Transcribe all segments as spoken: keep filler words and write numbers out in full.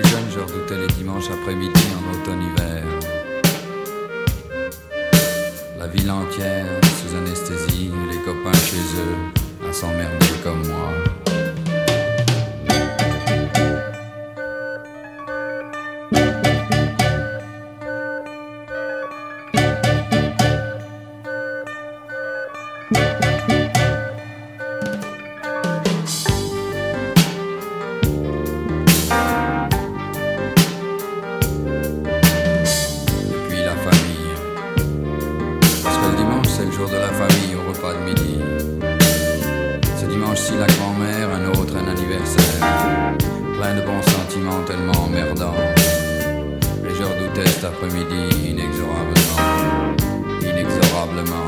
jeune, je redoutais les dimanches après-midi en automne-hiver. La ville entière sous anesthésie, les copains chez eux à s'emmerder comme moi. C'est le jour de la famille au repas de midi. Ce dimanche-ci la grand-mère, un autre, un anniversaire. Plein de bons sentiments tellement emmerdants. Mais je redoutais cet après-midi inexorablement. Inexorablement.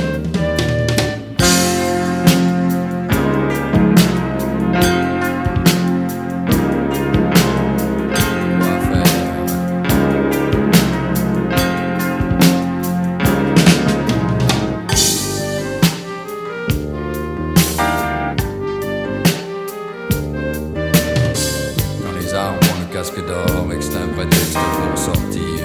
Casque d'or, avec c'est un prétexte pour sortir,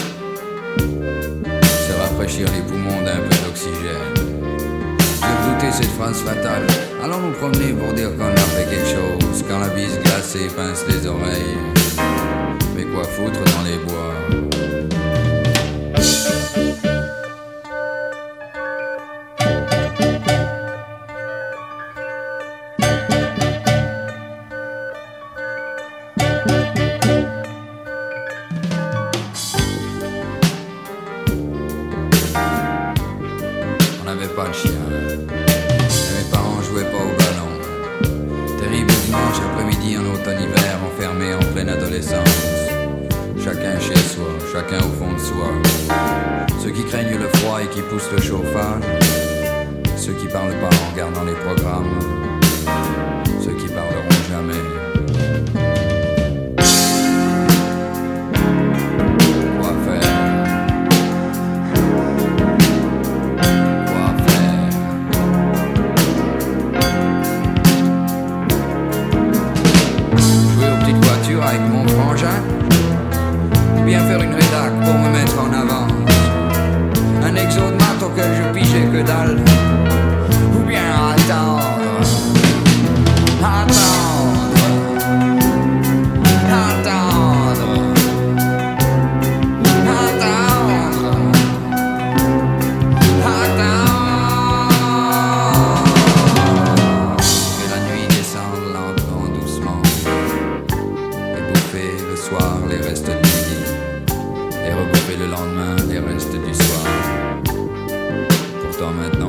se rafraîchir les poumons d'un peu d'oxygène. J'ai douté cette phrase fatale. Allons nous promener pour dire qu'on a fait quelque chose. Quand la bise glacée pince les oreilles. Mais quoi foutre dans les bois? Pas de chien, mes parents jouaient pas au ballon. Terrible dimanche après-midi en automne-hiver, enfermé en pleine adolescence. Chacun chez soi, chacun au fond de soi. Ceux qui craignent le froid et qui poussent le chauffage. Ceux qui parlent pas en regardant les programmes. Ceux qui parleront jamais. Avec mon frangin, ou bien faire une rédac pour me mettre en avance, un exo de maths auquel je pigeais que dalle, ou bien attendre, attendre, attendre, attendre, attendre, que la nuit descende lentement, doucement. Le soir, les restes de midi, et rebouffer le lendemain, les restes du soir. Pourtant maintenant